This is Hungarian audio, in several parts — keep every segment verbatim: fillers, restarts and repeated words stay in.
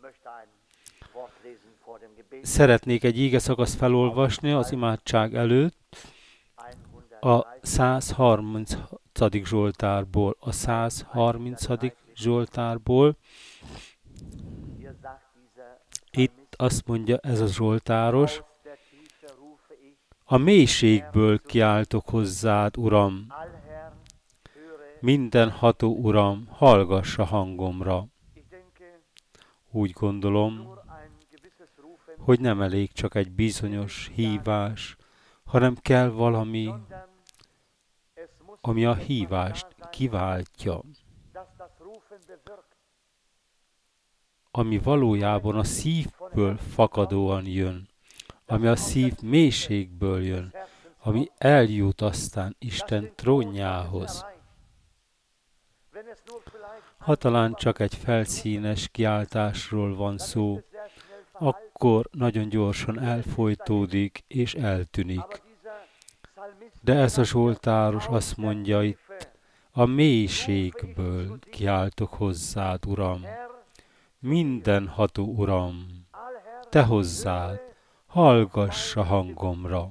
Szeretnék egy ígeszakaszt felolvasni az imádság előtt a száz harmincadik Zsoltárból. A száz harmincadik Zsoltárból. Itt azt mondja ez a zsoltáros: a mélységből kiáltok hozzád, Uram, mindenható Uram, hallgass a hangomra. Úgy gondolom, hogy nem elég csak egy bizonyos hívás, hanem kell valami, ami a hívást kiváltja, ami valójában a szívből fakadóan jön, ami a szív mélységből jön, ami eljut aztán Isten trónjához. Ha talán csak egy felszínes kiáltásról van szó, akkor nagyon gyorsan elfojtódik és eltűnik. De ez a zsoltáros azt mondja itt: a mélységből kiáltok hozzád, Uram, mindenható Uram, te hozzád, hallgass a hangomra.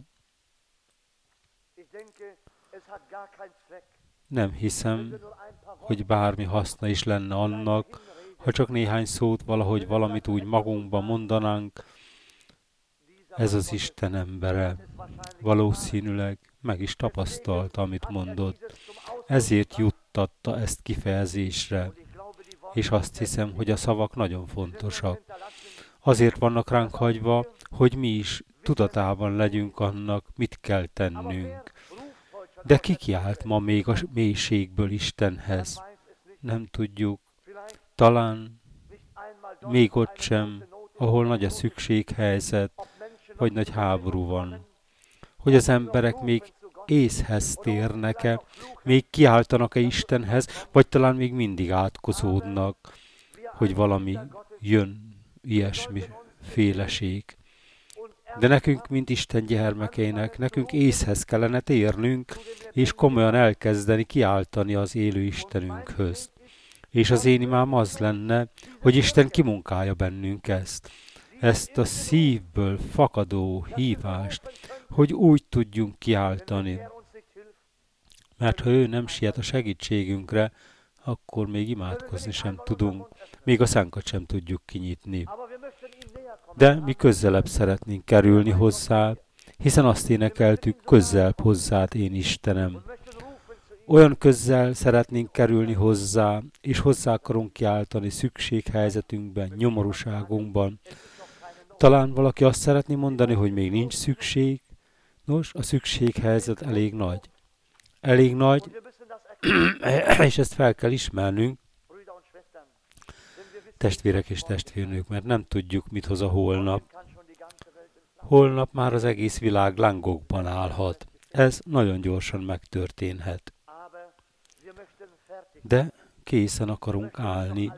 Nem hiszem, hogy bármi haszna is lenne annak, ha csak néhány szót valahogy valamit úgy magunkban mondanánk. Ez az Isten embere valószínűleg meg is tapasztalta, amit mondott. Ezért juttatta ezt kifejezésre. És azt hiszem, hogy a szavak nagyon fontosak. Azért vannak ránk hagyva, hogy mi is tudatában legyünk annak, mit kell tennünk. De ki kiált ma még a mélységből Istenhez? Nem tudjuk. Talán még ott sem, ahol nagy a szükséghelyzet, vagy nagy háború van. Hogy az emberek még észhez térnek-e, még kiáltanak-e Istenhez, vagy talán még mindig átkozódnak, hogy valami jön, ilyesmi féleség. De nekünk, mint Isten gyermekeinek, nekünk észhez kellene térnünk, és komolyan elkezdeni kiáltani az élő Istenünkhöz. És az én imám az lenne, hogy Isten kimunkálja bennünk ezt. Ezt a szívből fakadó hívást, hogy úgy tudjunk kiáltani. Mert ha ő nem siet a segítségünkre, akkor még imádkozni sem tudunk, még a szánkat sem tudjuk kinyitni. De mi közelebb szeretnénk kerülni hozzá, hiszen azt énekeltük: közelebb hozzád, én Istenem. Olyan közel szeretnénk kerülni hozzá, és hozzá akarunk kiáltani szükséghelyzetünkben, nyomorúságunkban. Talán valaki azt szeretné mondani, hogy még nincs szükség. Nos, a szükséghelyzet elég nagy. Elég nagy, és ezt fel kell ismernünk, testvérek és testvérnők, mert nem tudjuk, mit hoz a holnap. Holnap már az egész világ lángokban állhat. Ez nagyon gyorsan megtörténhet. De készen akarunk állni.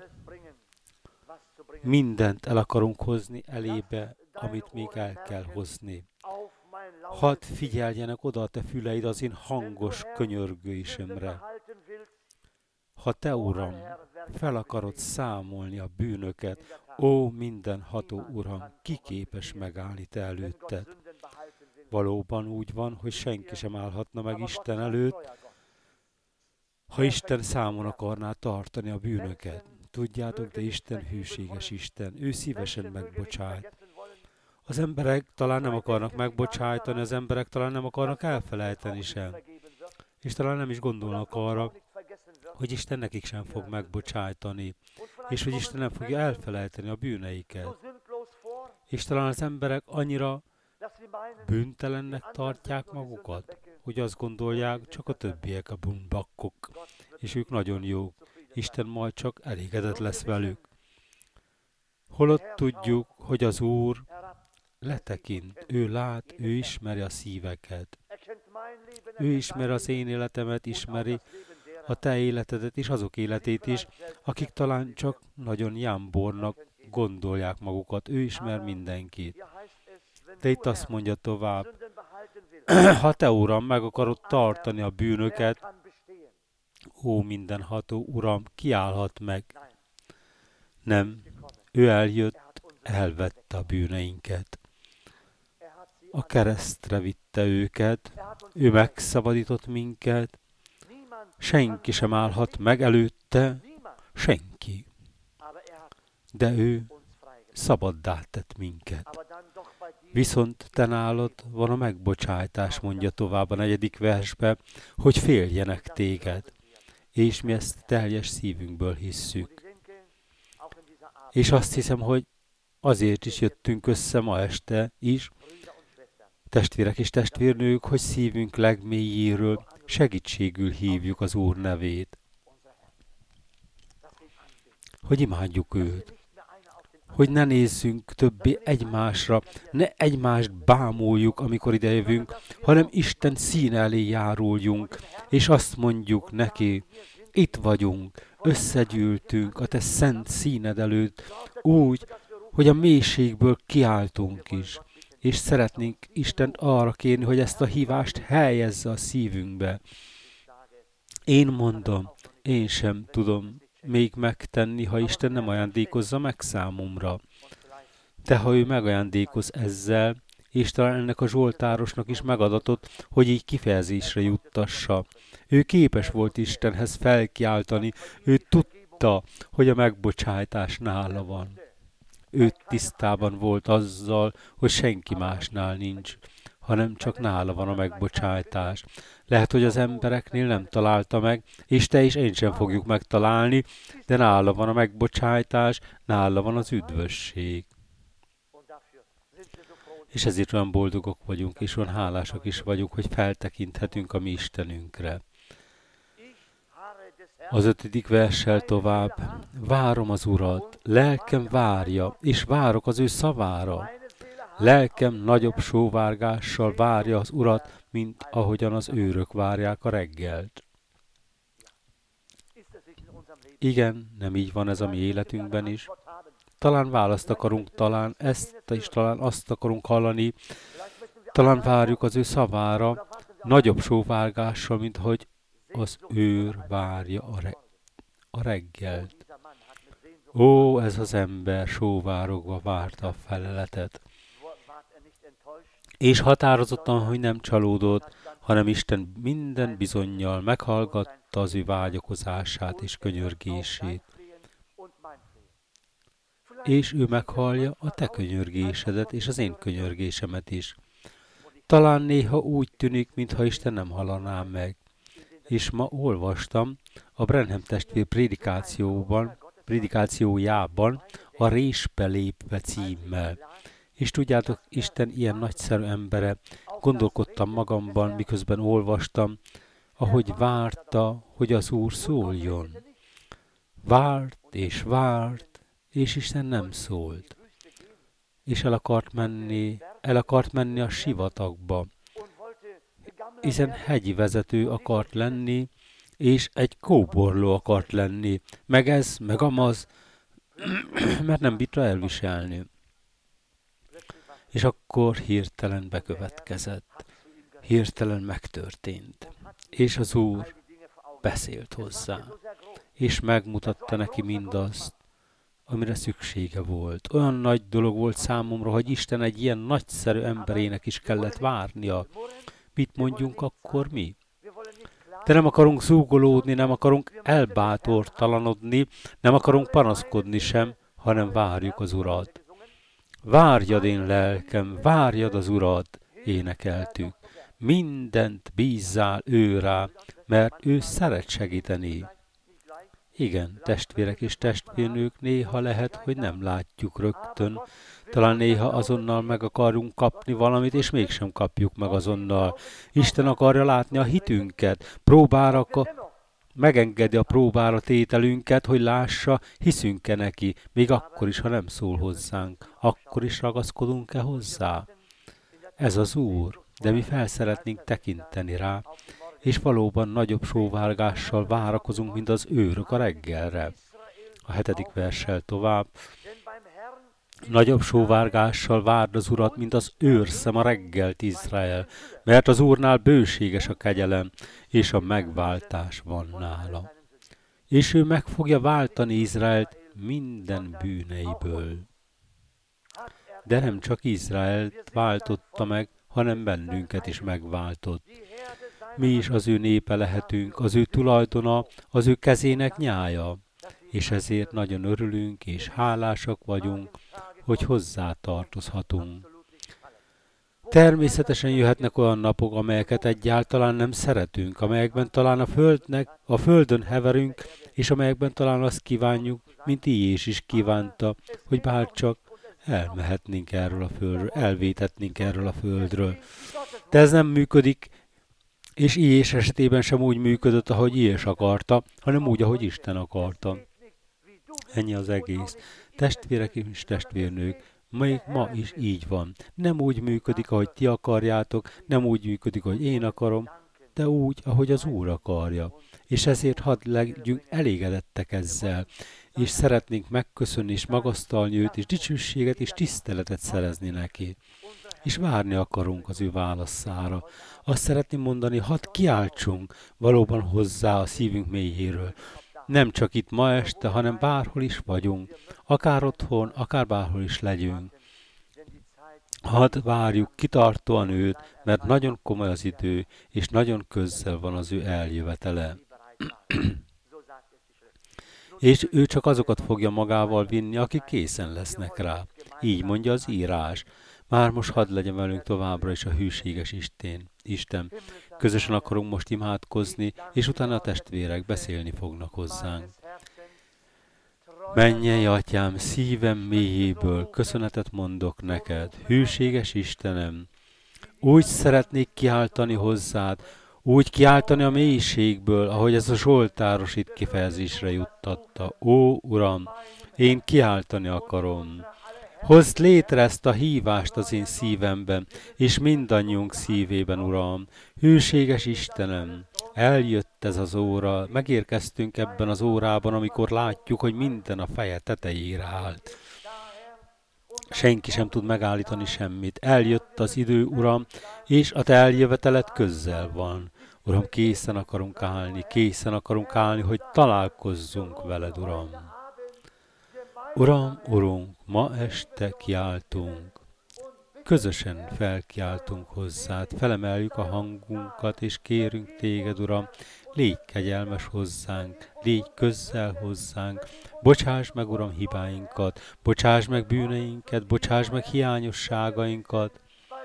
Mindent el akarunk hozni elébe, amit még el kell hozni. Hadd figyeljenek oda a te füleid az én hangos könyörgésemre. Ha te, Uram, fel akarod számolni a bűnöket, ó mindenható Uram, ki képes megállni te előtted? Valóban úgy van, hogy senki sem állhatna meg Isten előtt, ha Isten számon akarná tartani a bűnöket. Tudjátok, de Isten hűséges Isten, ő szívesen megbocsájt. Az emberek talán nem akarnak megbocsájtani, az emberek talán nem akarnak elfelejteni sem. És talán nem is gondolnak arra, hogy Isten nekik sem fog megbocsájtani, és hogy Isten nem fogja elfelejteni a bűneiket. És talán az emberek annyira bűntelennek tartják magukat, hogy azt gondolják, csak a többiek a bűnbakkok, és ők nagyon jók. Isten majd csak elégedett lesz velük. Holott tudjuk, hogy az Úr letekint, ő lát, ő ismeri a szíveket. Ő ismeri az én életemet, ismeri a te életedet és azok életét is, akik talán csak nagyon jámbornak gondolják magukat. Ő ismer mindenkit. De itt azt mondja tovább: ha te, Uram, meg akarod tartani a bűnöket, ó mindenható Uram, kiállhat meg. Nem, Ő eljött, elvette a bűneinket. A keresztre vitte őket, ő megszabadított minket, senki sem állhat meg előtte, senki. De ő szabaddá tett minket. Viszont te nálad van a megbocsájtás, mondja tovább a negyedik versbe, hogy féljenek téged. És mi ezt teljes szívünkből hisszük. És azt hiszem, hogy azért is jöttünk össze ma este is, testvérek és testvérnők, hogy szívünk legmélyéről segítségül hívjuk az Úr nevét. Hogy imádjuk őt. Hogy ne nézzünk többé egymásra, ne egymást bámuljuk, amikor idejövünk, hanem Isten színe elé járuljunk, és azt mondjuk neki, itt vagyunk, összegyűltünk a te szent színed előtt, úgy, hogy a mélységből kiáltunk is, és szeretnénk Istent arra kérni, hogy ezt a hívást helyezze a szívünkbe. Én mondom, én sem tudom még megtenni, ha Isten nem ajándékozza meg számomra. De ha ő megajándékoz ezzel, és talán ennek a zsoltárosnak is megadatott, hogy így kifejezésre juttassa. Ő képes volt Istenhez felkiáltani, ő tudta, hogy a megbocsájtás nála van. Ő tisztában volt azzal, hogy senki másnál nincs, hanem csak nála van a megbocsájtás. Lehet, hogy az embereknél nem találta meg, és te és én sem fogjuk megtalálni, de nála van a megbocsájtás, nála van az üdvösség. És ezért olyan boldogok vagyunk, és olyan hálásak is vagyunk, hogy feltekinthetünk a mi Istenünkre. Az ötödik verssel tovább. Várom az Urat, lelkem várja, és várok az ő szavára. Lelkem nagyobb sóvárgással várja az Urat, mint ahogyan az őrök várják a reggelt. Igen, nem így van ez a mi életünkben is. Talán választ akarunk, talán ezt is, talán azt akarunk hallani, talán várjuk az ő szavára, nagyobb sóvárgással, mint hogy az őr várja a, re- a reggelt. Ó, ez az ember sóvárogva várta a feleletet. És határozottan, hogy nem csalódott, hanem Isten minden bizonnyal meghallgatta az ő vágyakozását és könyörgését. És ő meghallja a te könyörgésedet és az én könyörgésemet is. Talán néha úgy tűnik, mintha Isten nem hallaná meg. És ma olvastam a Branham testvér prédikációban, prédikációjában a Résbe lépve címmel. És tudjátok, Isten ilyen nagyszerű embere, gondolkodtam magamban, miközben olvastam, ahogy várta, hogy az Úr szóljon. Várt és várt, és Isten nem szólt. És el akart menni, el akart menni a sivatagba, hiszen hegyi vezető akart lenni, és egy kóborló akart lenni, meg ez, meg amaz, mert nem bírta elviselni. És akkor hirtelen bekövetkezett, hirtelen megtörtént, és az Úr beszélt hozzá, és megmutatta neki mindazt, amire szüksége volt. Olyan nagy dolog volt számomra, hogy Isten egy ilyen nagyszerű emberének is kellett várnia. Mit mondjunk akkor mi? De nem akarunk zúgolódni, nem akarunk elbátortalanodni, nem akarunk panaszkodni sem, hanem várjuk az Urat. Várjad én lelkem, várjad az Urat, énekeltük. Mindent bízzál ő rá, mert ő szeret segíteni. Igen, testvérek és testvérnők, néha lehet, hogy nem látjuk rögtön. Talán néha azonnal meg akarunk kapni valamit, és mégsem kapjuk meg azonnal. Isten akarja látni a hitünket, próbára megengedi a próbára tételünket, hogy lássa, hiszünk-e neki, még akkor is, ha nem szól hozzánk. Akkor is ragaszkodunk-e hozzá? Ez az Úr, de mi fel szeretnénk tekinteni rá, és valóban nagyobb sóvárgással várakozunk, mint az őrök a reggelre. A hetedik verssel tovább. Nagyobb sóvárgással várd az Urat, mint az őrszem a reggelt, Izrael, mert az Úrnál bőséges a kegyelem, és a megváltás van nála. És ő meg fogja váltani Izraelt minden bűneiből. De nem csak Izraelt váltotta meg, hanem bennünket is megváltott. Mi is az ő népe lehetünk, az ő tulajdona, az ő kezének nyája, és ezért nagyon örülünk és hálásak vagyunk, hogy hozzá tartozhatunk. Természetesen jöhetnek olyan napok, amelyeket egyáltalán nem szeretünk, amelyekben talán a földnek, a földön heverünk, és amelyekben talán azt kívánjuk, mint Ilyés is kívánta, hogy bárcsak elmehetnénk erről a földről, elvétetnénk erről a földről. De ez nem működik, és Ilyés esetében sem úgy működött, ahogy Ilyés akarta, hanem úgy, ahogy Isten akarta. Ennyi az egész. Testvérek és testvérnők, még ma is így van. Nem úgy működik, ahogy ti akarjátok, nem úgy működik, ahogy én akarom, de úgy, ahogy az Úr akarja. És ezért hadd legyünk elégedettek ezzel, és szeretnénk megköszönni és magasztalni őt, és dicsőséget és tiszteletet szerezni neki. És várni akarunk az ő válaszára. Azt szeretném mondani, hadd kiáltsunk valóban hozzá a szívünk mélyéről. Nem csak itt ma este, hanem bárhol is vagyunk, akár otthon, akár bárhol is legyünk. Hadd várjuk kitartóan őt, mert nagyon komoly az idő, és nagyon közel van az ő eljövetele. És ő csak azokat fogja magával vinni, akik készen lesznek rá. Így mondja az írás. Már most hadd legyen velünk továbbra is a hűséges Isten. Isten. Közösen akarunk most imádkozni, és utána a testvérek beszélni fognak hozzánk. Mennyei Atyám, szívem mélyéből köszönetet mondok neked, hűséges Istenem. Úgy szeretnék kiáltani hozzád, úgy kiáltani a mélységből, ahogy ez a zsoltáros itt kifejezésre juttatta. Ó, Uram, én kiáltani akarom. Hozd létre ezt a hívást az én szívemben, és mindannyiunk szívében, Uram. Hűséges Istenem, eljött ez az óra, megérkeztünk ebben az órában, amikor látjuk, hogy minden a feje tetejére állt. Senki sem tud megállítani semmit. Eljött az idő, Uram, és a te eljöveteled közel van. Uram, készen akarunk állni, készen akarunk állni, hogy találkozzunk veled, Uram. Uram, Urunk, ma este kiáltunk. Közösen felkiáltunk hozzád, felemeljük a hangunkat, és kérünk téged, Uram, légy kegyelmes hozzánk, légy közel hozzánk, bocsáss meg, Uram, hibáinkat, bocsáss meg bűneinket, bocsáss meg hiányosságainkat.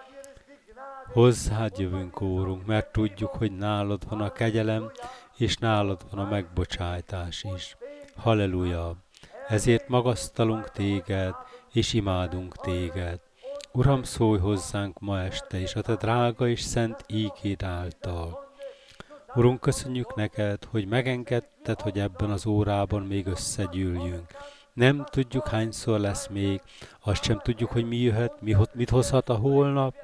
Hozzád jövünk, Úrunk, mert tudjuk, hogy nálad van a kegyelem, és nálad van a megbocsájtás is. Halleluja! Ezért magasztalunk téged, és imádunk téged. Uram, szólj hozzánk ma este is, a te drága és szent ígéd által. Urunk, köszönjük neked, hogy megengedted, hogy ebben az órában még összegyűljünk. Nem tudjuk, hányszor lesz még, azt sem tudjuk, hogy mi jöhet, mi, mit hozhat a holnap,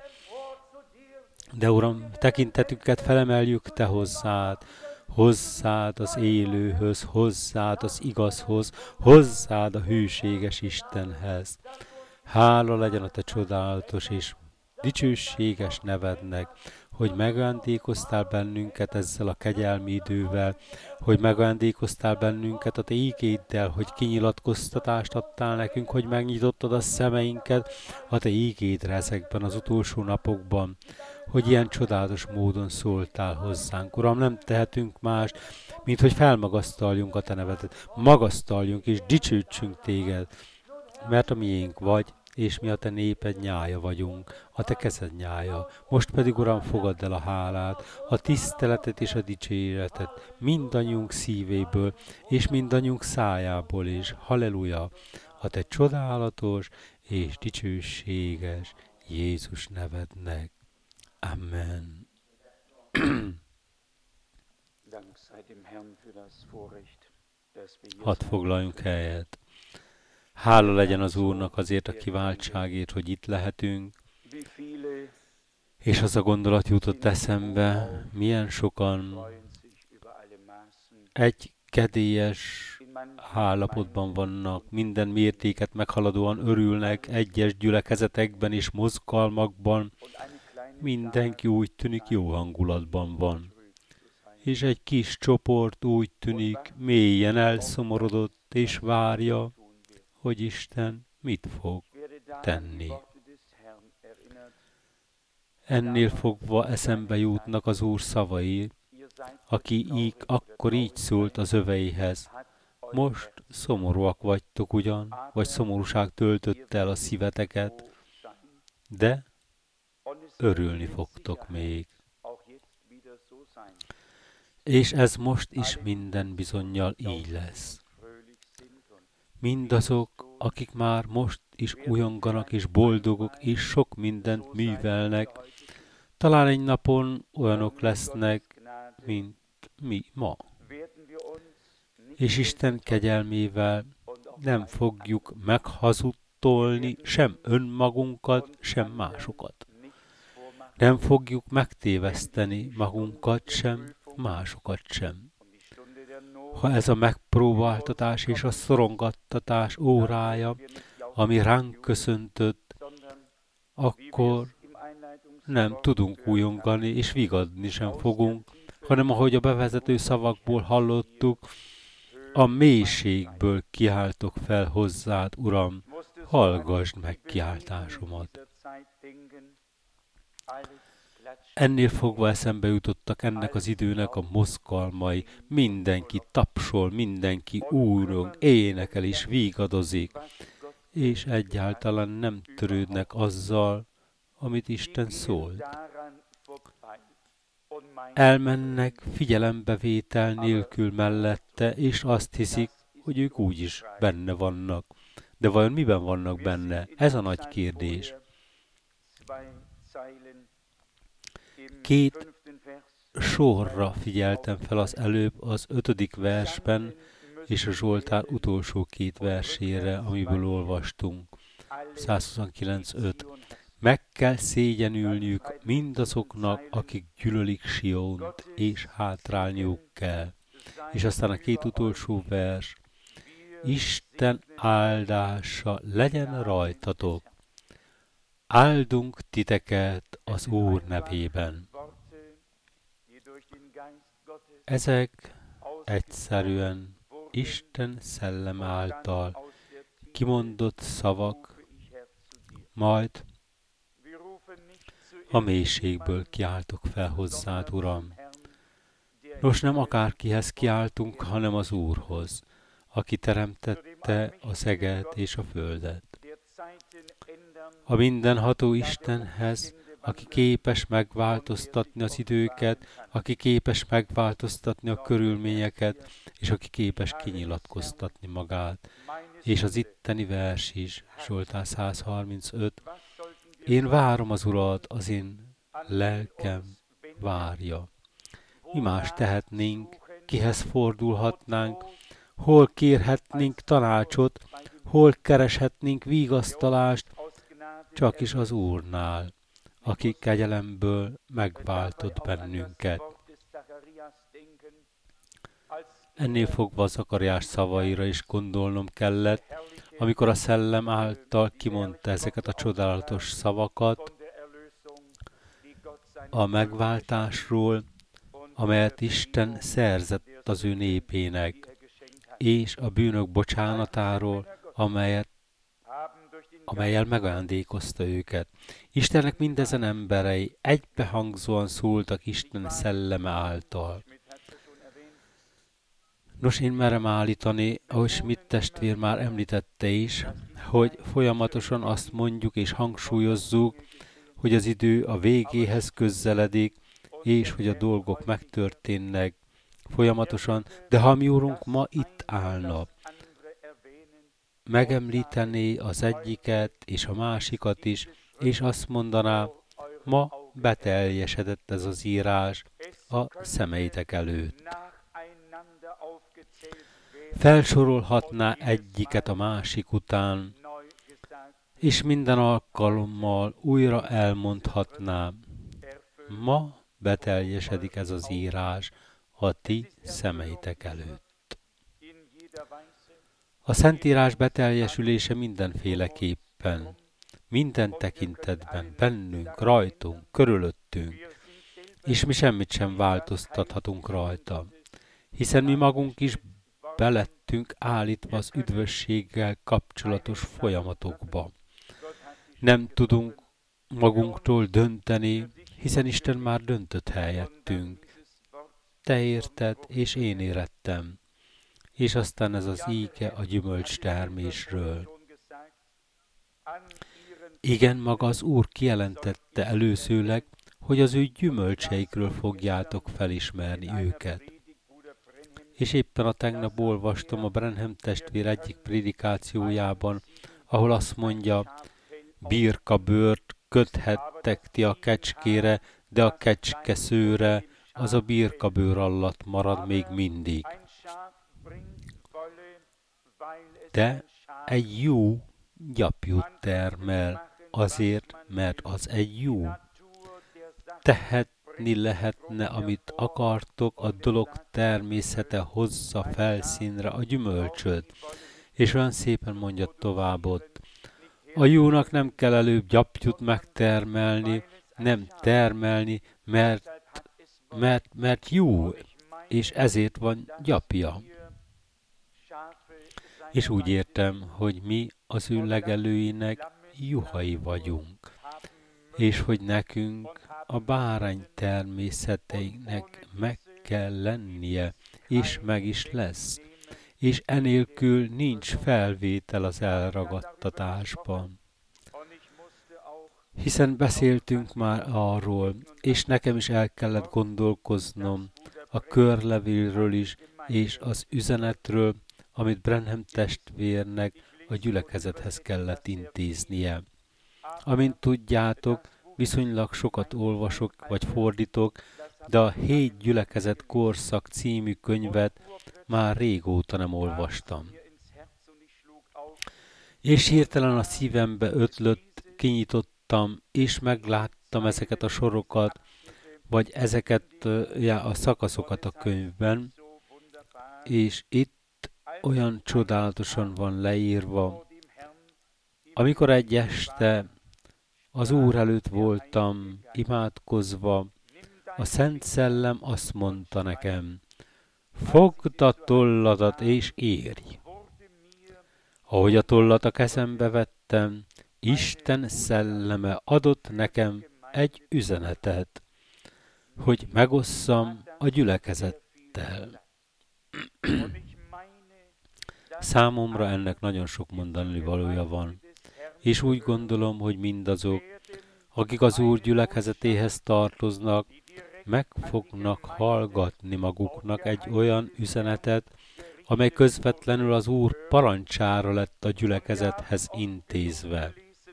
de Uram, tekintetünket felemeljük te hozzád, hozzád az élőhöz, hozzád az igazhoz, hozzád a hűséges Istenhez. Hála legyen a te csodálatos és dicsőséges nevednek, hogy megajándékoztál bennünket ezzel a kegyelmi idővel, hogy megajándékoztál bennünket a te ígéddel, hogy kinyilatkoztatást adtál nekünk, hogy megnyitottad a szemeinket a te ígédre ezekben az utolsó napokban, hogy ilyen csodálatos módon szóltál hozzánk. Uram, nem tehetünk más, mint hogy felmagasztaljunk a te nevedet, magasztaljunk és dicsőítsünk téged, mert a miénk vagy, és mi a te néped nyája vagyunk, a te kezed nyája. Most pedig, Uram, fogadd el a hálát, a tiszteletet és a dicséretet mindannyiunk szívéből, és mindannyiunk szájából is. Halleluja! A te csodálatos és dicsőséges Jézus nevednek. Amen. Hadd foglaljunk helyet. Hála legyen az Úrnak azért a kiváltságért, hogy itt lehetünk. És az a gondolat jutott eszembe, milyen sokan egy kedélyes állapotban vannak, minden mértéket meghaladóan örülnek egyes gyülekezetekben és mozgalmakban. Mindenki úgy tűnik jó hangulatban van. És egy kis csoport úgy tűnik mélyen elszomorodott és várja, hogy Isten mit fog tenni. Ennél fogva eszembe jutnak az Úr szavai, aki így, akkor így szólt az öveihez. Most szomorúak vagytok ugyan, vagy szomorúság töltött el a szíveteket, de örülni fogtok még. És ez most is minden bizonnyal így lesz. Mindazok, akik már most is újonganak és boldogok és sok mindent művelnek, talán egy napon olyanok lesznek, mint mi ma. És Isten kegyelmével nem fogjuk meghazudtolni sem önmagunkat, sem másokat. Nem fogjuk megtéveszteni magunkat sem, másokat sem. Ha ez a megpróbáltatás és a szorongattatás órája, ami ránk köszöntött, akkor nem tudunk újongani és vigadni sem fogunk, hanem ahogy a bevezető szavakból hallottuk, a mélységből kiáltok fel hozzád, Uram, hallgasd meg kiáltásomat. Ennél fogva eszembe jutottak ennek az időnek a mozgalmai, mindenki tapsol, mindenki úrong, énekel és vígadozik, és egyáltalán nem törődnek azzal, amit Isten szólt. Elmennek figyelembevétel nélkül mellette, és azt hiszik, hogy ők úgyis benne vannak. De vajon miben vannak benne? Ez a nagy kérdés. Két sorra figyeltem fel az előbb az ötödik versben, és a Zsoltár utolsó két versére, amiből olvastunk. százhuszonkilenc öt. Meg kell szégyenülniük mindazoknak, akik gyűlölik Siont, és hátrálniuk kell. És aztán a két utolsó vers. Isten áldása legyen rajtatok. Áldunk titeket az Úr nevében. Ezek egyszerűen Isten szellem által kimondott szavak, majd a mélységből kiáltok fel hozzád, Uram. Nos, nem akárkihez kiáltunk, hanem az Úrhoz, aki teremtette a szeget és a földet. A mindenható Istenhez, aki képes megváltoztatni az időket, aki képes megváltoztatni a körülményeket, és aki képes kinyilatkoztatni magát. És az itteni vers is, Zsoltár száz harmincöt. Én várom az Urat, az én lelkem várja. Mi más tehetnénk, kihez fordulhatnánk, hol kérhetnénk tanácsot, hol kereshetnénk vigasztalást, csak is az Úrnál, aki kegyelemből megváltott bennünket. Ennél fogva Zakariás szavaira is gondolnom kellett, amikor a szellem által kimondta ezeket a csodálatos szavakat a megváltásról, amelyet Isten szerzett az ő népének, és a bűnök bocsánatáról, amelyet, amellyel megajándékozta őket. Istennek mindezen emberei egybehangzóan szóltak Isten szelleme által. Nos, én merem állítani, ahogy Schmidt testvér már említette is, hogy folyamatosan azt mondjuk és hangsúlyozzuk, hogy az idő a végéhez közeledik, és hogy a dolgok megtörténnek folyamatosan, de ha mi Úrunk ma itt állna, megemlítené az egyiket és a másikat is, és azt mondaná, ma beteljesedett ez az írás a szemeitek előtt. Felsorolhatná egyiket a másik után, és minden alkalommal újra elmondhatná, ma beteljesedik ez az írás a ti szemeitek előtt. A Szentírás beteljesülése mindenféleképpen, minden tekintetben, bennünk, rajtunk, körülöttünk, és mi semmit sem változtathatunk rajta, hiszen mi magunk is belettek lettünk állítva az üdvösséggel kapcsolatos folyamatokba. Nem tudunk magunktól dönteni, hiszen Isten már döntött helyettünk. Te érted, és én érettem. És aztán ez az íge a gyümölcs termésről. Igen, maga az Úr kijelentette előzőleg, hogy az ő gyümölcseikről fogjátok felismerni őket. És éppen a tegnap olvastam a Branham testvér egyik prédikációjában, ahol azt mondja, birkabőrt köthettek ti a kecskére, de a kecske szőre az a birkabőr alatt marad még mindig. De egy jó gyapjút termel, azért, mert az egy jó. Tehetni lehetne, amit akartok, a dolog természete hozza felszínre a gyümölcsöt. És olyan szépen mondja tovább ott, a jónak nem kell előbb gyapjút megtermelni, nem termelni, mert, mert, mert jó, és ezért van gyapja. És úgy értem, hogy mi az ő legelőinek juhai vagyunk, és hogy nekünk a bárány természeteinek meg kell lennie, és meg is lesz, és enélkül nincs felvétel az elragadtatásban. Hiszen beszéltünk már arról, és nekem is el kellett gondolkoznom a körlevélről is, és az üzenetről, amit Branham testvérnek a gyülekezethez kellett intéznie. Amint tudjátok, viszonylag sokat olvasok vagy fordítok, de a Hét gyülekezet korszak című könyvet már régóta nem olvastam. És hirtelen a szívembe ötlött, kinyitottam, és megláttam ezeket a sorokat, vagy ezeket ja, a szakaszokat a könyvben, és itt olyan csodálatosan van leírva. Amikor egy este az Úr előtt voltam, imádkozva, a Szent Szellem azt mondta nekem, fogd a tolladat és érj. Ahogy a tollat a kezembe vettem, Isten szelleme adott nekem egy üzenetet, hogy megosszam a gyülekezettel. Számomra ennek nagyon sok mondani valója van, és úgy gondolom, hogy mindazok, akik az Úr gyülekezetéhez tartoznak, meg fognak hallgatni maguknak egy olyan üzenetet, amely közvetlenül az Úr parancsára lett a gyülekezethez intézve.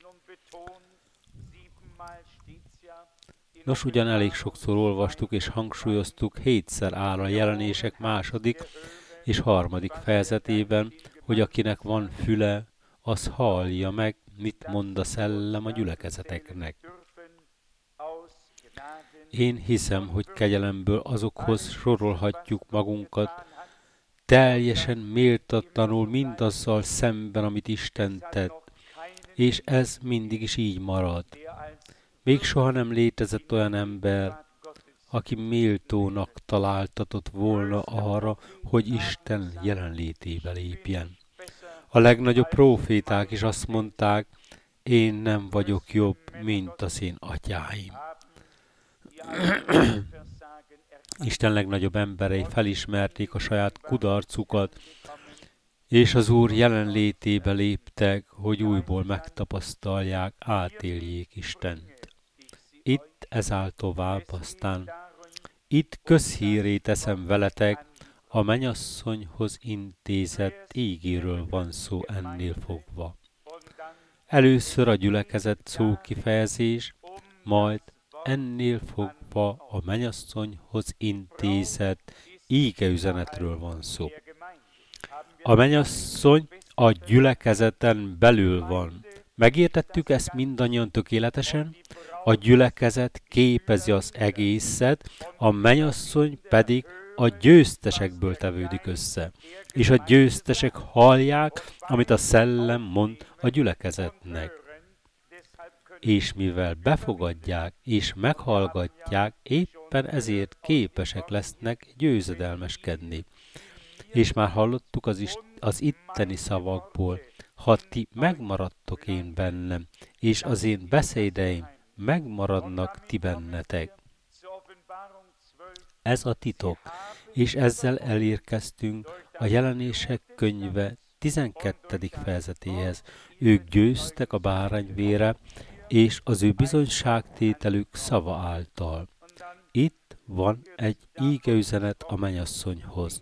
Nos, ugyan elég sokszor olvastuk és hangsúlyoztuk, hétszer áll a Jelenések második és harmadik fejezetében, hogy akinek van füle, az hallja meg, mit mond a szellem a gyülekezeteknek. Én hiszem, hogy kegyelemből azokhoz sorolhatjuk magunkat, teljesen méltatlanul mindazzal szemben, amit Isten tett, és ez mindig is így marad. Még soha nem létezett olyan ember, aki méltónak találtatott volna arra, hogy Isten jelenlétébe lépjen. A legnagyobb próféták is azt mondták, én nem vagyok jobb, mint az én atyáim. Isten legnagyobb emberei felismerték a saját kudarcukat, és az Úr jelenlétébe léptek, hogy újból megtapasztalják, átéljék Istent. Itt ezál tovább aztán. Itt közhíré teszem veletek, a mennyasszonyhoz intézett ígéről van szó ennél fogva. Először a gyülekezet szó kifejezés, majd ennél fogva a mennyasszonyhoz intézett ígeüzenetről van szó. A mennyasszony a gyülekezeten belül van. Megértettük ezt mindannyian tökéletesen? A gyülekezet képezi az egészet, a mennyasszony pedig a győztesekből tevődik össze. És a győztesek hallják, amit a szellem mond a gyülekezetnek. És mivel befogadják és meghallgatják, éppen ezért képesek lesznek győzedelmeskedni. És már hallottuk az az itteni szavakból, ha ti megmaradtok én bennem, és az én beszédeim megmaradnak ti bennetek. Ez a titok, és ezzel elérkeztünk a Jelenések könyve tizenkettedik fejezetéhez. Ők győztek a bárányvére, és az ő bizonyságtételük szava által. Itt van egy ígeüzenet a mennyasszonyhoz.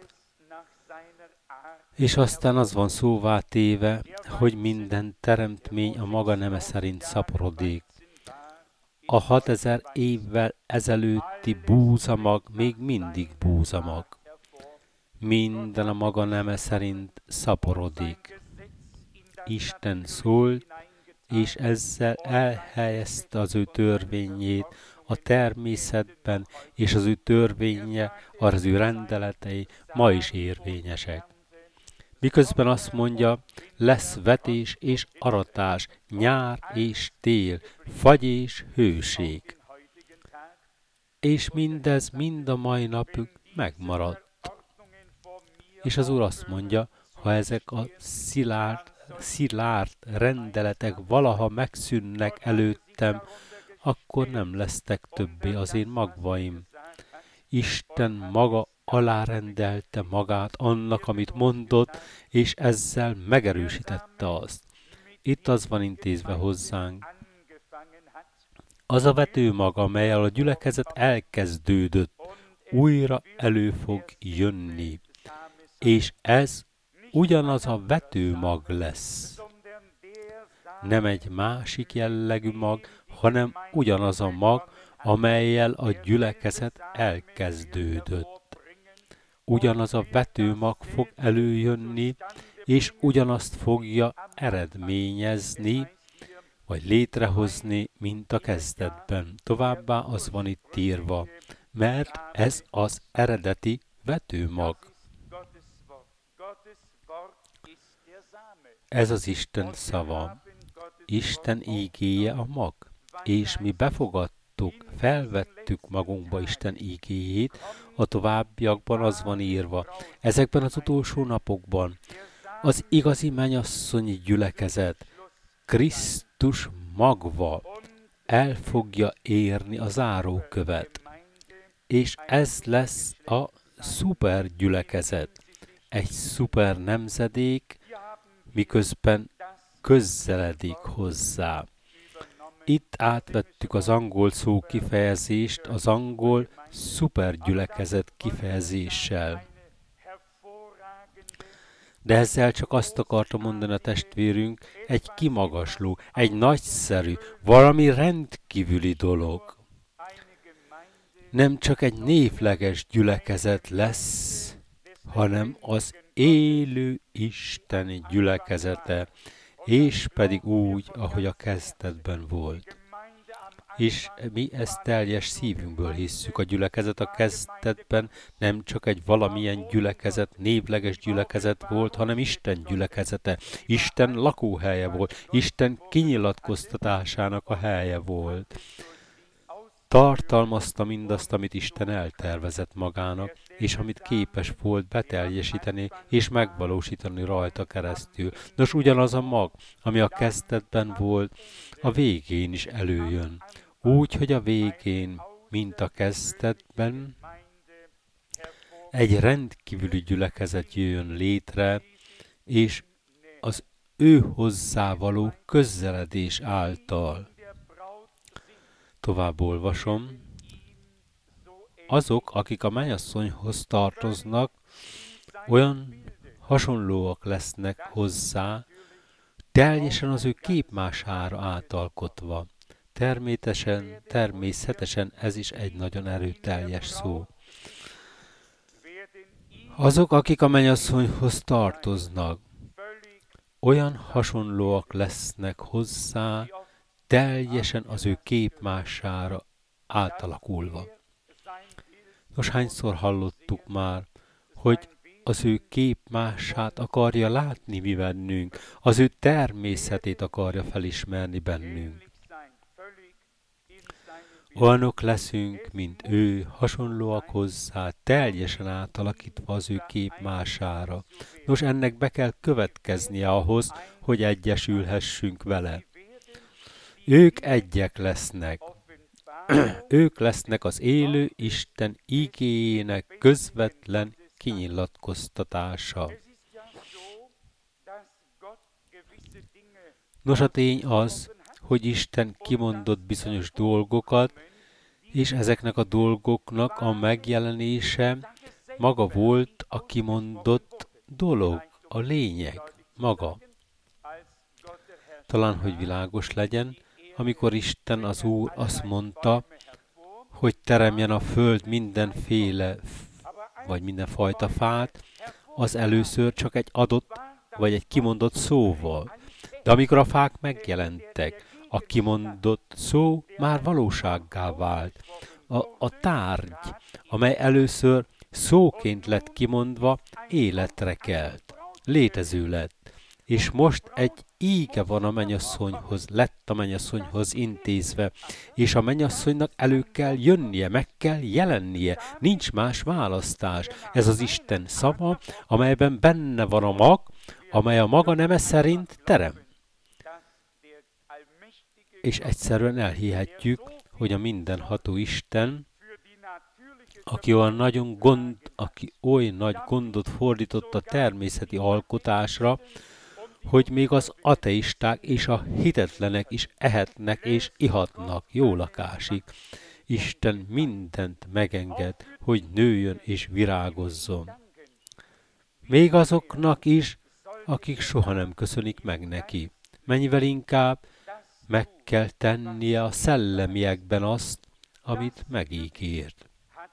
És aztán az van szóvá téve, hogy minden teremtmény a maga neme szerint szaporodik. A hatezer évvel ezelőtti búzamag még mindig búzamag. Minden a maga neme szerint szaporodik. Isten szólt, és ezzel elhelyezte az ő törvényét a természetben, és az ő törvénye, az ő rendeletei ma is érvényesek. Miközben azt mondja, lesz vetés és aratás, nyár és tél, fagy és hőség. És mindez mind a mai napig megmaradt. És az Úr azt mondja, ha ezek a szilárd, szilárd rendeletek valaha megszűnnek előttem, akkor nem lesztek többé az én magvaim. Isten maga alárendelte magát annak, amit mondott, és ezzel megerősítette azt. Itt az van intézve hozzánk. Az a vetőmag, amellyel a gyülekezet elkezdődött, újra elő fog jönni. És ez ugyanaz a vetőmag lesz. Nem egy másik jellegű mag, hanem ugyanaz a mag, amellyel a gyülekezet elkezdődött. Ugyanaz a vetőmag fog előjönni, és ugyanazt fogja eredményezni, vagy létrehozni, mint a kezdetben. Továbbá az van itt írva, mert ez az eredeti vetőmag. Ez az Isten szava, Isten ígéje a mag, és mi befogadtuk, felvettük magunkba Isten ígéjét, a továbbiakban az van írva. Ezekben az utolsó napokban az igazi mennyasszonyi gyülekezet, Krisztus magva el fogja érni a zárókövet, és ez lesz a szuper gyülekezet, egy szuper nemzedék, miközben közeledik hozzá. Itt átvettük az angol szó kifejezést az angol szupergyülekezet kifejezéssel. De ezzel csak azt akarta mondani a testvérünk, egy kimagasló, egy nagyszerű, valami rendkívüli dolog. Nem csak egy névleges gyülekezet lesz, hanem az élő Isteni gyülekezete, és pedig úgy, ahogy a kezdetben volt. És mi ezt teljes szívünkből hisszük. A gyülekezet a kezdetben nem csak egy valamilyen gyülekezet, névleges gyülekezet volt, hanem Isten gyülekezete. Isten lakóhelye volt. Isten kinyilatkoztatásának a helye volt. Tartalmazta mindazt, amit Isten eltervezett magának, és amit képes volt beteljesíteni és megvalósítani rajta keresztül. Nos, ugyanaz a mag, ami a kezdetben volt, a végén is előjön. Úgy, hogy a végén, mint a kezdetben, egy rendkívüli gyülekezet jöjjön létre, és az ő hozzávaló közeledés által. Tovább olvasom. Azok, akik a mennyasszonyhoz tartoznak, olyan hasonlóak lesznek hozzá, teljesen az ő képmására átalkotva. Természetesen, természetesen ez is egy nagyon erőteljes szó. Azok, akik a mennyasszonyhoz tartoznak, olyan hasonlóak lesznek hozzá, teljesen az ő képmására átalakulva. Nos, hányszor hallottuk már, hogy az ő képmását akarja látni mi bennünk, az ő természetét akarja felismerni bennünk. Olyanok leszünk, mint ő, hasonlóak hozzá, teljesen átalakítva az ő képmására. Nos, ennek be kell következnie ahhoz, hogy egyesülhessünk vele. Ők egyek lesznek. Ők lesznek az élő Isten igéjének közvetlen kinyilatkoztatása. Nos, a tény az, hogy Isten kimondott bizonyos dolgokat, és ezeknek a dolgoknak a megjelenése maga volt a kimondott dolog, a lényeg, maga. Talán, hogy világos legyen, amikor Isten az Úr azt mondta, hogy teremjen a föld mindenféle, vagy mindenfajta fát, az először csak egy adott, vagy egy kimondott szóval. De amikor a fák megjelentek, a kimondott szó már valósággá vált. A, a tárgy, amely először szóként lett kimondva, életre kelt, létező lett. És most egy íge van a mennyasszonyhoz, lett a mennyasszonyhoz intézve, és a mennyasszonynak elő kell jönnie, meg kell jelennie, nincs más választás. Ez az Isten szava, amelyben benne van a mag, amely a maga neme szerint terem. És egyszerűen elhihetjük, hogy a mindenható Isten, aki olyan nagyon gond, aki oly nagy gondot fordított a természeti alkotásra, hogy még az ateisták és a hitetlenek is ehetnek és ihatnak jó lakásig. Isten mindent megenged, hogy nőjön és virágozzon. Még azoknak is, akik soha nem köszönik meg neki. Mennyivel inkább meg kell tennie a szellemiekben azt, amit megígért.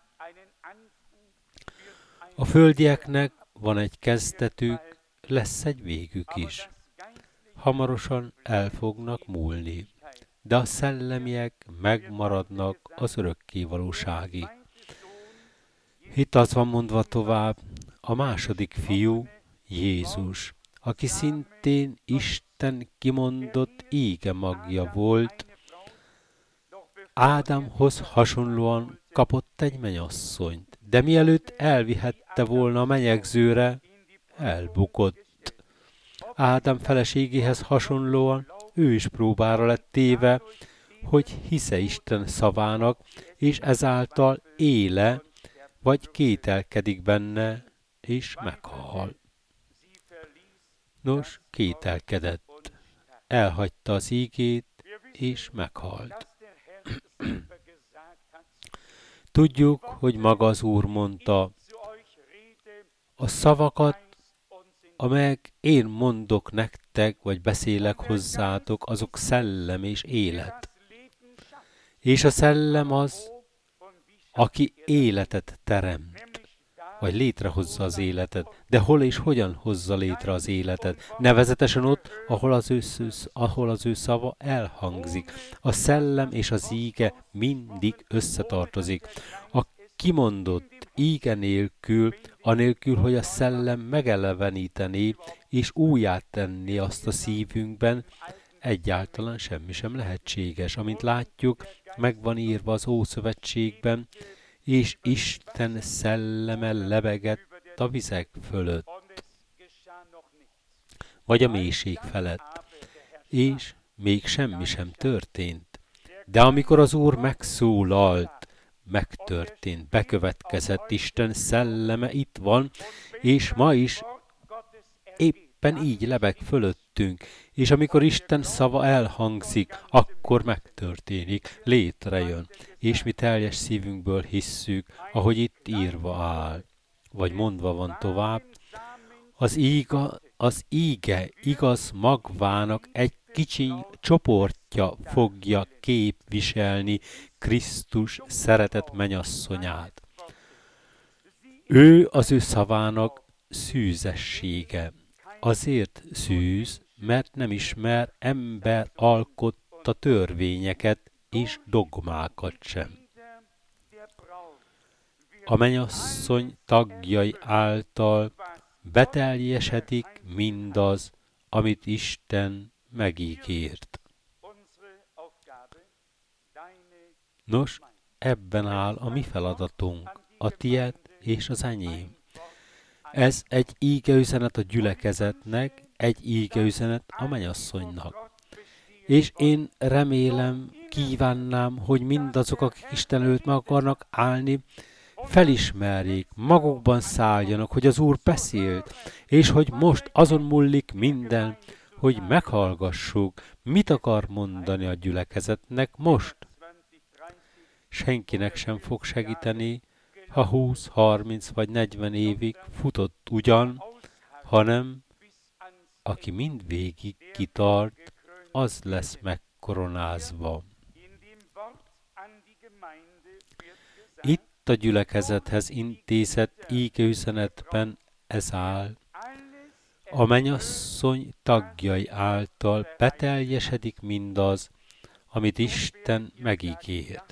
A földieknek van egy kezdetük, lesz egy végük is. Hamarosan el fognak múlni, de a szellemiek megmaradnak az örökkévalóságig. Itt az van mondva tovább, a második fiú, Jézus, aki szintén Isten kimondott íge magja volt, Ádámhoz hasonlóan kapott egy mennyasszonyt, de mielőtt elvihette volna a menyegzőre, elbukott. Ádám feleségéhez hasonlóan ő is próbára lett téve, hogy hisze Isten szavának, és ezáltal éle, vagy kételkedik benne, és meghal. Nos, kételkedett, elhagyta az ígét, és meghalt. Tudjuk, hogy maga az Úr mondta, a szavakat, amelyek én mondok nektek, vagy beszélek hozzátok, azok szellem és élet. És a szellem az, aki életet teremt, vagy létrehozza az életet. De hol és hogyan hozza létre az életet? Nevezetesen ott, ahol az ő, ahol az ő szava elhangzik. A szellem és az íge mindig összetartozik. A kimondott íge nélkül, anélkül, hogy a szellem megelevenítené és újjá tenné azt a szívünkben, egyáltalán semmi sem lehetséges. Amint látjuk, meg van írva az Ószövetségben, és Isten szelleme lebegett a vizek fölött, vagy a mélység felett, és még semmi sem történt. De amikor az Úr megszólalt, megtörtént, bekövetkezett, Isten szelleme itt van, és ma is éppen így lebeg fölöttünk, és amikor Isten szava elhangzik, akkor megtörténik, létrejön, és mi teljes szívünkből hisszük, ahogy itt írva áll, vagy mondva van tovább, az, íga, az íge igaz magvának egy kicsi csoportja fogja képviselni Krisztus szeretett mennyasszonyát. Ő az ő szavának szűzessége. Azért szűz, mert nem ismer ember alkotta törvényeket és dogmákat sem. A mennyasszony tagjai által beteljesedik mindaz, amit Isten megígért. Nos, ebben áll a mi feladatunk, a tied és az enyém. Ez egy ígeüzenet a gyülekezetnek, egy ígeüzenet a mennyasszonynak. És én remélem, kívánnám, hogy mindazok, akik Isten előtt meg akarnak állni, felismerjék, magukban szálljanak, hogy az Úr beszélt, és hogy most azon múlik minden, hogy meghallgassuk, mit akar mondani a gyülekezetnek most. Senkinek sem fog segíteni, ha húsz, harminc vagy negyven évig futott ugyan, hanem aki mindvégig kitart, az lesz megkoronázva. Itt a gyülekezethez intézett ígeüzenetben ez áll. A mennyasszony tagjai által beteljesedik mindaz, amit Isten megígért.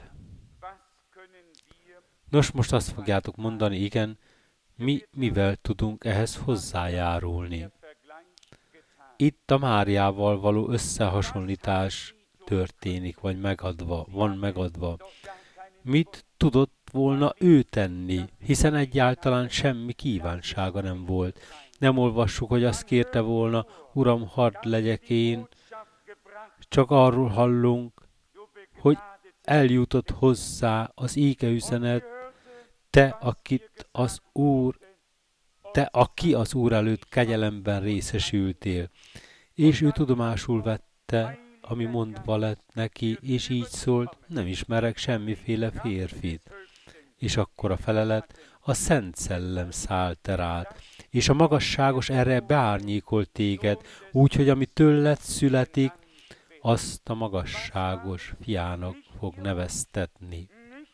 Nos, most azt fogjátok mondani, igen, mi mivel tudunk ehhez hozzájárulni. Itt a Máriával való összehasonlítás történik, vagy megadva, van megadva. Mit tudott volna ő tenni, hiszen egyáltalán semmi kívánsága nem volt. Nem olvassuk, hogy azt kérte volna, Uram, hadd legyek én, csak arról hallunk, hogy eljutott hozzá az ígeüzenet, te, akit az Úr, te, aki az Úr előtt kegyelemben részesültél. És ő tudomásul vette, ami mondva lett neki, és így szólt, nem ismerek semmiféle férfit. És akkor a felelet, a Szent Szellem szállt te rád, és a magasságos erre beárnyékolt téged, úgyhogy ami tőled születik, azt a magasságos fiának fog neveztetni.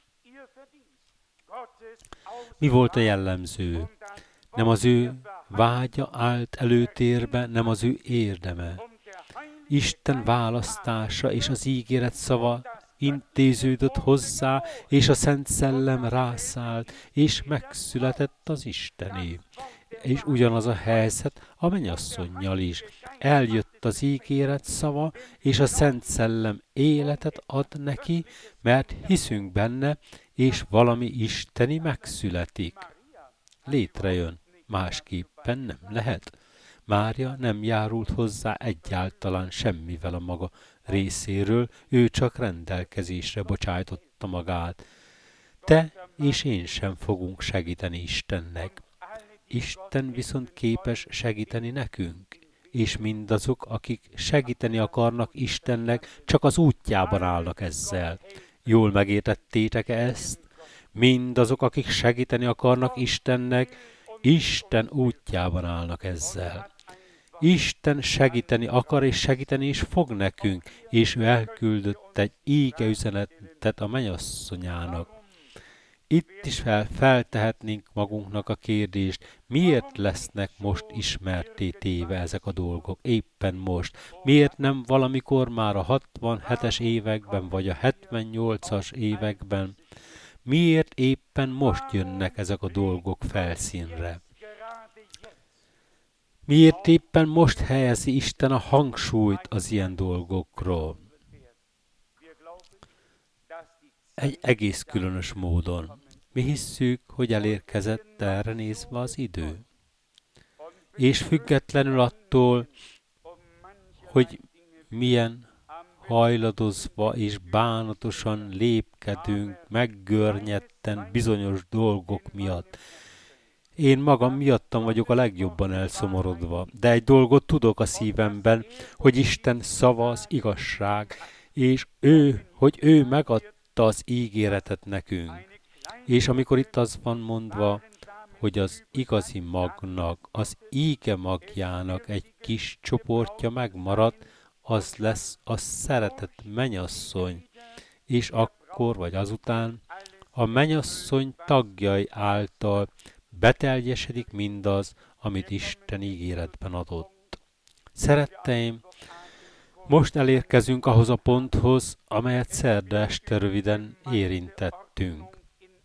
Mi volt a jellemző? Nem az ő vágya állt előtérbe, nem az ő érdeme. Isten választása és az ígéret szava intéződött hozzá, és a Szent Szellem rászállt, és megszületett az Istené. És ugyanaz a helyzet a mennyasszonnyal is. Eljött az ígéret szava, és a Szent Szellem életet ad neki, mert hiszünk benne, és valami isteni megszületik. Létrejön, másképpen nem lehet. Mária nem járult hozzá egyáltalán semmivel a maga részéről, ő csak rendelkezésre bocsájtotta magát. Te és én sem fogunk segíteni Istennek. Isten viszont képes segíteni nekünk, és mindazok, akik segíteni akarnak Istennek, csak az útjában állnak ezzel. Jól megértettétek ezt? Mindazok, akik segíteni akarnak Istennek, Isten útjában állnak ezzel. Isten segíteni akar, és segíteni is fog nekünk, és ő elküldött egy ígeüzenetet a mennyasszonyának. Itt is fel, feltehetnénk magunknak a kérdést, miért lesznek most ismertté téve ezek a dolgok, éppen most? Miért nem valamikor már a hatvanhetes években, vagy a hetvennyolcas években? Miért éppen most jönnek ezek a dolgok felszínre? Miért éppen most helyezi Isten a hangsúlyt az ilyen dolgokról? Egy egész különös módon. Mi hisszük, hogy elérkezett erre nézve az idő. És függetlenül attól, hogy milyen hajladozva és bánatosan lépkedünk, meggörnyetten bizonyos dolgok miatt. Én magam miattam vagyok a legjobban elszomorodva, de egy dolgot tudok a szívemben, hogy Isten szava az igazság, és ő, hogy ő megadta az ígéretet nekünk. És amikor itt az van mondva, hogy az igazi magnak, az íge magjának egy kis csoportja megmaradt, az lesz a szeretett mennyasszony, és akkor vagy azután a mennyasszony tagjai által beteljesedik mindaz, amit Isten ígéretben adott. Szeretteim, most elérkezünk ahhoz a ponthoz, amelyet szerda este röviden érintettünk.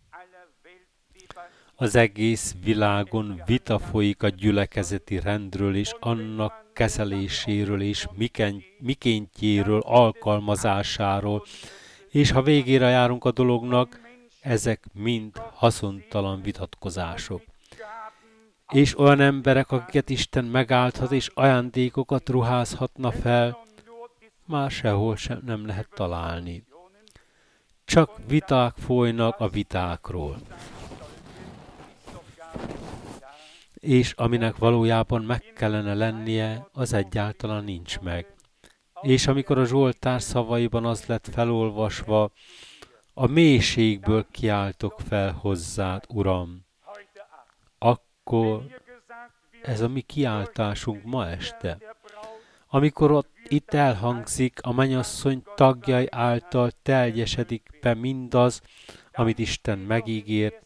Az egész világon vita folyik a gyülekezeti rendről és annak kezeléséről és mikéntjéről, alkalmazásáról, És ha végére járunk a dolognak, ezek mind haszontalan vitatkozások. És olyan emberek, akiket Isten megáldhat, és ajándékokat ruházhatna fel, már sehol sem nem lehet találni. Csak viták folynak a vitákról. És aminek valójában meg kellene lennie, az egyáltalán nincs meg. És amikor a Zsoltár szavaiban az lett felolvasva, a mélységből kiáltok fel hozzád, Uram, akkor ez a mi kiáltásunk ma este. Amikor ott itt elhangzik, a mennyasszony tagjai által teljesedik be mindaz, amit Isten megígért,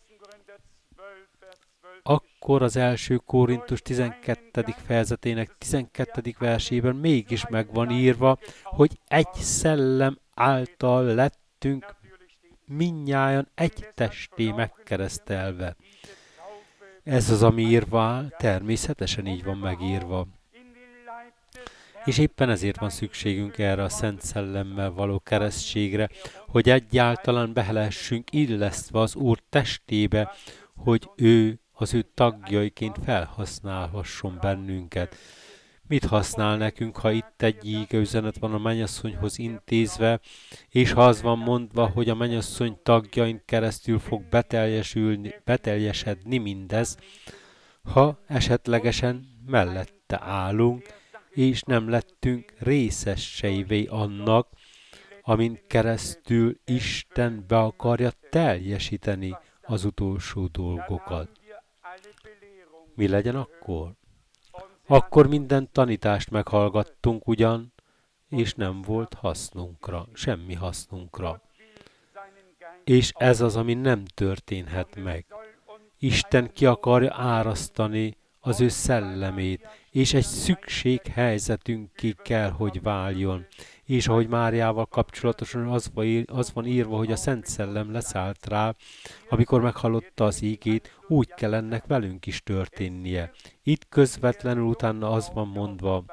akkor az első Korintus tizenkettedik fejezetének tizenkettedik versében mégis meg van írva, hogy egy szellem által lettünk mindnyájan egy testé megkeresztelve. Ez az, ami írva áll, természetesen így van megírva. És éppen ezért van szükségünk erre a Szent Szellemmel való keresztségre, hogy egyáltalán behelessünk illesztve az Úr testébe, hogy ő az ő tagjaiként felhasználhasson bennünket. Mit használ nekünk, ha itt egy íge üzenet van a mennyasszonyhoz intézve, és ha az van mondva, hogy a mennyasszony tagjain keresztül fog beteljesülni, beteljesedni mindez, ha esetlegesen mellette állunk, és nem lettünk részeseivé annak, amin keresztül Isten be akarja teljesíteni az utolsó dolgokat. Mi legyen akkor? Akkor minden tanítást meghallgattunk ugyan, és nem volt hasznunkra, semmi hasznunkra. És ez az, ami nem történhet meg. Isten ki akarja árasztani az ő szellemét, és egy szükséghelyzetünké kell, hogy váljon. És ahogy Máriával kapcsolatosan az van, az van írva, hogy a Szent Szellem leszállt rá, amikor meghallotta az ígét, úgy kell ennek velünk is történnie. Itt közvetlenül utána az van mondva,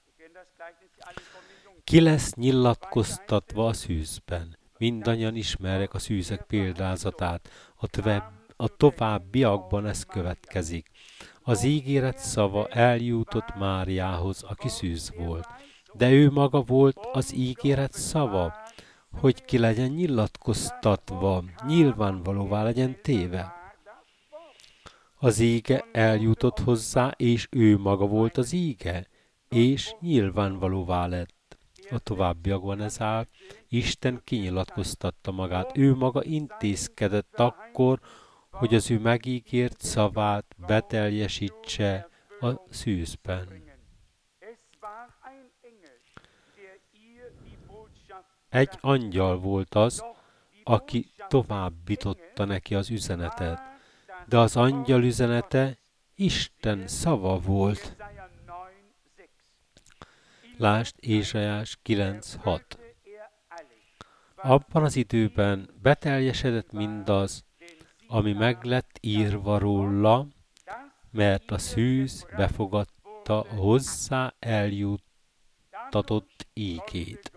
ki lesz nyilatkoztatva a szűzben. Mindannyian ismerek a szűzek példázatát, a, tve, a továbbiakban ez következik. Az ígéret szava eljutott Máriához, aki szűz volt. De ő maga volt az ígéret szava, hogy ki legyen nyilatkoztatva, nyilvánvalóvá legyen téve. Az íge eljutott hozzá, és ő maga volt az íge, és nyilvánvalóvá lett. A továbbiakban ez áll, Isten kinyilatkoztatta magát, ő maga intézkedett akkor, hogy az ő megígért szavát beteljesítse a szűzben. Egy angyal volt az, aki továbbította neki az üzenetet, de az angyal üzenete Isten szava volt. Lásd Ézsaiás kilenc hat. Abban az időben beteljesedett mindaz, ami meg lett írva róla, mert a szűz befogadta a hozzá eljuttatott ígét.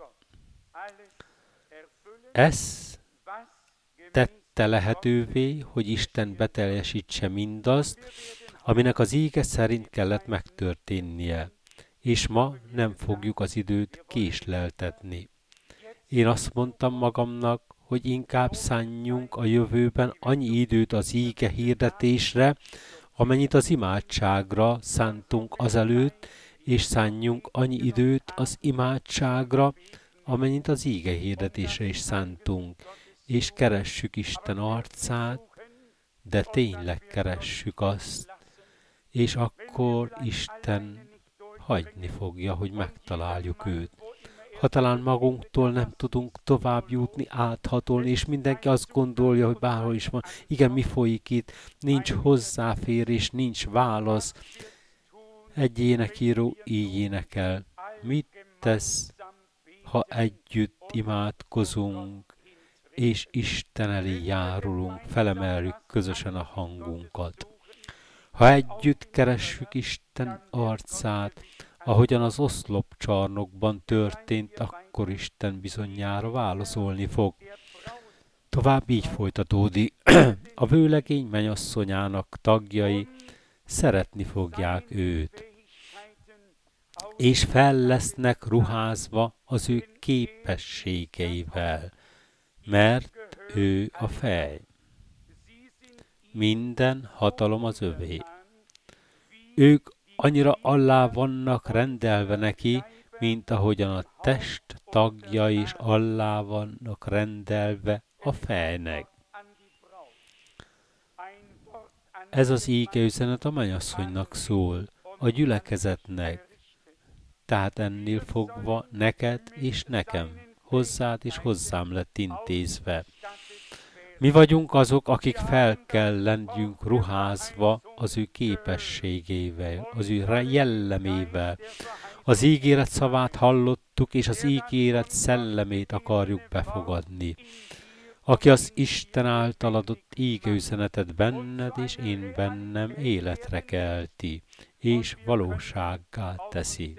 Ez tette lehetővé, hogy Isten beteljesítse mindazt, aminek az íge szerint kellett megtörténnie, és ma nem fogjuk az időt késleltetni. Én azt mondtam magamnak, hogy inkább szánjunk a jövőben annyi időt az íge hirdetésre, amennyit az imádságra szántunk azelőtt, és szánjunk annyi időt az imádságra, amennyit az íge hirdetésre is szántunk, és keressük Isten arcát, de tényleg keressük azt, és akkor Isten hagyni fogja, hogy megtaláljuk őt. Ha talán magunktól nem tudunk tovább jutni, áthatolni, és mindenki azt gondolja, hogy bárhol is van, igen, mi folyik itt, nincs hozzáférés, nincs válasz. Egy énekíró így énekel. Mit tesz, ha együtt imádkozunk, és Isten elé járulunk, felemeljük közösen a hangunkat? Ha együtt keressük Isten arcát, ahogyan az oszlopcsarnokban történt, akkor Isten bizonyára válaszolni fog. Tovább így folytatódik. A vőlegény mennyasszonyának tagjai szeretni fogják őt, és fel lesznek ruházva az ő képességeivel, mert ő a fej. Minden hatalom az övé. Ők annyira alá vannak rendelve neki, mint ahogyan a test tagja is alá vannak rendelve a fejnek. Ez az íge üzenet a mennyasszonynak szól, a gyülekezetnek, tehát ennél fogva neked és nekem, hozzád és hozzám lett intézve. Mi vagyunk azok, akik fel kell lennünk ruházva az ő képességével, az ő jellemével. Az ígéret szavát hallottuk, és az ígéret szellemét akarjuk befogadni. Aki az Isten által adott ígeüzenetet benned és én bennem életre kelti, és valósággá teszi.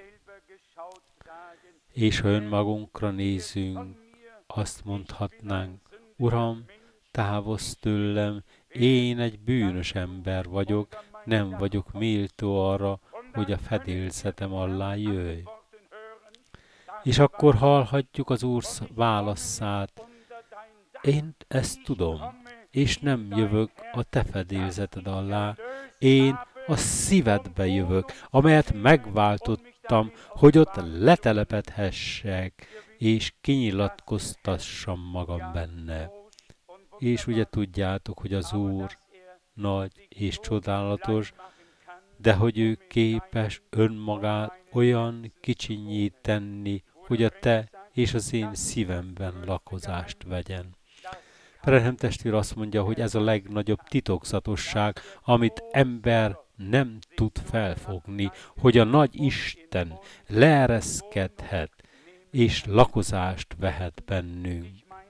És ha önmagunkra nézünk, azt mondhatnánk, Uram, távozz tőlem, én egy bűnös ember vagyok, nem vagyok méltó arra, hogy a fedélzetem alá jöjj. És akkor hallhatjuk az Úr válaszát, én ezt tudom, és nem jövök a te fedélzeted alá, én a szívedbe jövök, amelyet megváltottam, hogy ott letelepedhessek, és kinyilatkoztassam magam benne. És ugye tudjátok, hogy az Úr nagy és csodálatos, de hogy ő képes önmagát olyan kicsinyé tenni, hogy a te és az én szívemben lakozást vegyen. Branham testvér azt mondja, hogy ez a legnagyobb titokzatosság, amit ember nem tud felfogni, hogy a nagy Isten leereszkedhet és lakozást vehet bennünk.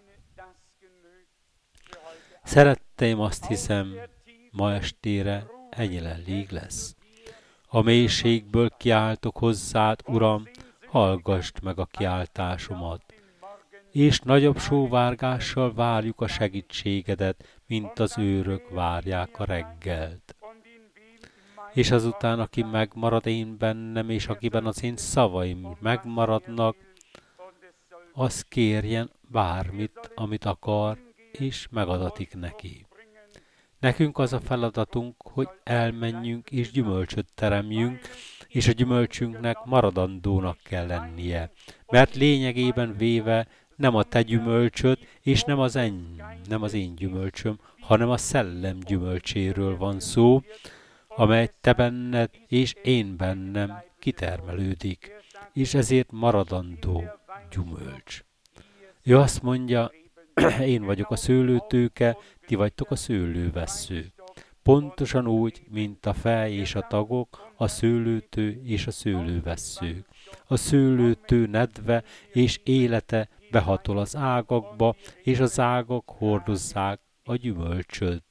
Szeretteim, azt hiszem, ma estére ennyi elég lesz. A mélységből kiáltok hozzád, Uram, hallgassd meg a kiáltásomat, és nagyobb sóvárgással várjuk a segítségedet, mint az őrök várják a reggelt. És azután, aki megmarad én bennem, és akiben az én szavaim megmaradnak, az kérjen bármit, amit akar, és megadatik neki. Nekünk az a feladatunk, hogy elmenjünk és gyümölcsöt teremjünk, és a gyümölcsünknek maradandónak kell lennie. Mert lényegében véve nem a te gyümölcsöd, és nem az, en, nem az én gyümölcsöm, hanem a szellem gyümölcséről van szó, amely te benned és én bennem kitermelődik, és ezért maradandó gyümölcs. Ő azt mondja, én vagyok a szőlőtőke, ti vagytok a szőlővessző. Pontosan úgy, mint a fej és a tagok, a szőlőtő és a szőlővessző. A szőlőtő nedve és élete behatol az ágakba, és az ágak hordozzák a gyümölcsöt.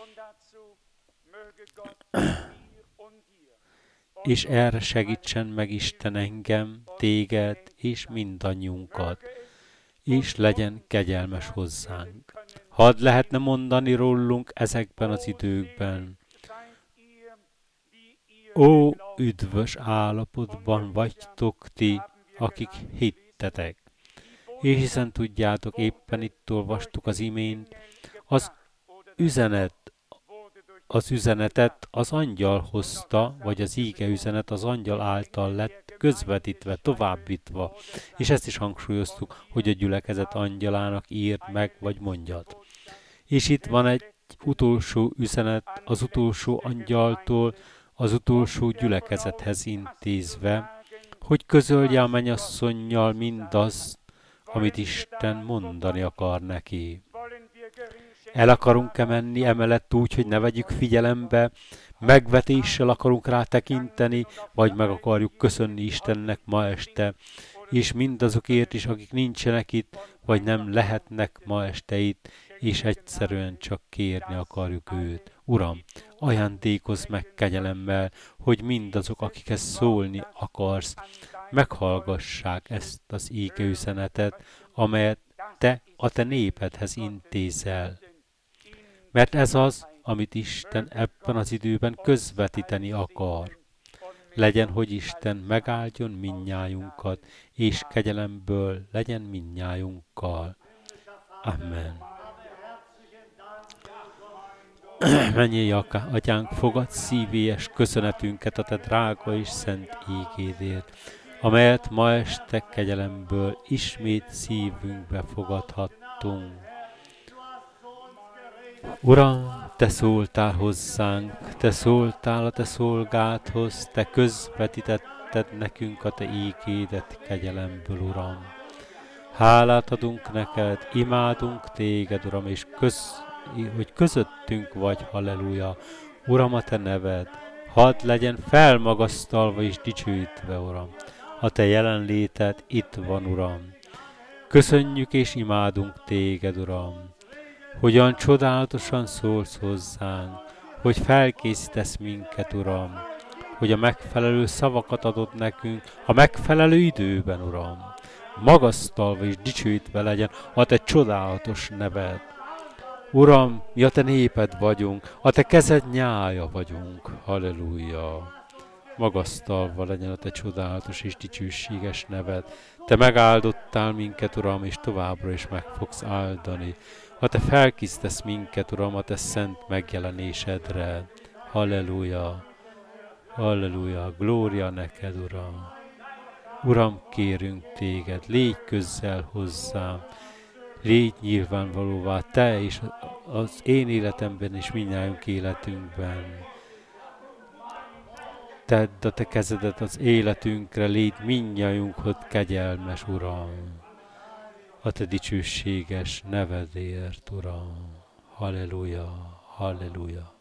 És erre segítsen meg Isten engem, téged és mindannyiunkat, és legyen kegyelmes hozzánk. Hadd lehetne mondani rólunk ezekben az időkben. Ó, üdvös állapotban vagytok ti, akik hittetek. És hiszen tudjátok, éppen itt olvastuk az imént, az üzenet, az üzenetet az angyal hozta, vagy az íge üzenet az angyal által lett közvetítve, továbbítva. És ezt is hangsúlyoztuk, hogy a gyülekezet angyalának írd meg, vagy mondjad. És itt van egy utolsó üzenet az utolsó angyaltól, az utolsó gyülekezethez intézve, hogy közölje a mennyasszonnyal mindazt, amit Isten mondani akar neki. El akarunk-e menni emellett úgy, hogy ne vegyük figyelembe, megvetéssel akarunk rá tekinteni, vagy meg akarjuk köszönni Istennek ma este, és mindazokért is, akik nincsenek itt, vagy nem lehetnek ma este itt, és egyszerűen csak kérni akarjuk őt. Uram, ajándékozz meg kegyelemmel, hogy mindazok, akikhez szólni akarsz, meghallgassák ezt az ége üzenetet, amelyet te a te népedhez intézel. Mert ez az, amit Isten ebben az időben közvetíteni akar. Legyen, hogy Isten megáldjon minnyájunkat, és kegyelemből legyen minnyájunkkal. Amen. Menjél, Atyánk, fogad szívélyes köszönetünket a te drága és szent ígédért, amelyet ma este kegyelemből ismét szívünkbe fogadhattunk. Uram, te szóltál hozzánk, te szóltál a te szolgádhoz, te közvetítetted nekünk a te ígédet kegyelemből, Uram. Hálát adunk neked, imádunk téged, Uram, és köz, hogy közöttünk vagy, halleluja. Uram, a te neved, hadd legyen felmagasztalva és dicsőítve, Uram. A te jelenléted itt van, Uram. Köszönjük és imádunk téged, Uram. Hogyan csodálatosan szólsz hozzánk, hogy felkészítesz minket, Uram, hogy a megfelelő szavakat adod nekünk a megfelelő időben, Uram. Magasztalva és dicsőítve legyen a te csodálatos neved. Uram, mi a te néped vagyunk, a te kezed nyája vagyunk. Halleluja! Magasztalva legyen a te csodálatos és dicsőséges neved. Te megáldottál minket, Uram, és továbbra is meg fogsz áldani. Ha te felkészítesz minket, Uram, a te szent megjelenésedre. Halleluja! Halleluja! Glória neked, Uram! Uram, kérünk téged, légy közel hozzám, légy nyilvánvalóvá te és az én életemben és mindnyájunk életünkben. Tedd a te kezedet az életünkre, légy mindnyájunkhoz kegyelmes, Uram, a te dicsőséges nevedért, Uram. Halleluja, halleluja.